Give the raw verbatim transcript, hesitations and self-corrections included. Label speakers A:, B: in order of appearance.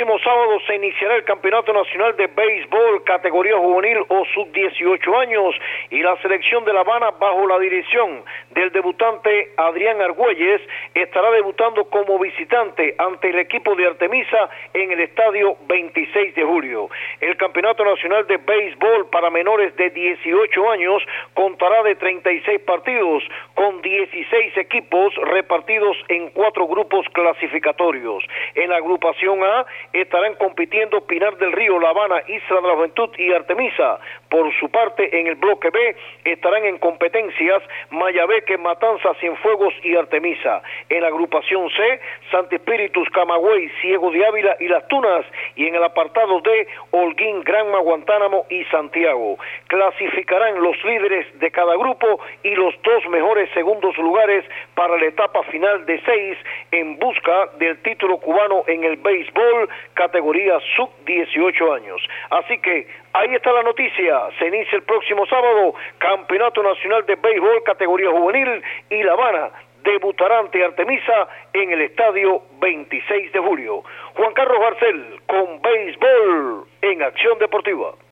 A: próximo sábado se iniciará el Campeonato Nacional de Béisbol, categoría juvenil o sub dieciocho años, y la selección de La Habana, bajo la dirección del debutante Adrián Argüelles, estará debutando como visitante ante el equipo de Artemisa en el estadio veintiséis de julio. El Campeonato Nacional de Béisbol para menores de dieciocho años contará de treinta y seis partidos, con dieciséis equipos repartidos en cuatro grupos clasificatorios. En la agrupación A estarán compitiendo Pinar del Río, La Habana, Isla de la Juventud y Artemisa. Por su parte, en el bloque B estarán en competencias Mayabeque, Matanzas, Cienfuegos y Artemisa. En la agrupación C, Santi Espíritus, Camagüey, Ciego de Ávila y Las Tunas. Y en el apartado D, Holguín, Granma, Guantánamo y Santiago. Clasificarán los líderes de cada grupo y los dos mejores segundos lugares para la etapa final de seis en busca del título cubano en el béisbol categoría sub dieciocho años. Así que ahí está la noticia. Se inicia el próximo sábado Campeonato Nacional de Béisbol categoría juvenil y La Habana debutará ante Artemisa en el estadio veintiséis de julio. Juan Carlos Barcel con Béisbol en Acción Deportiva.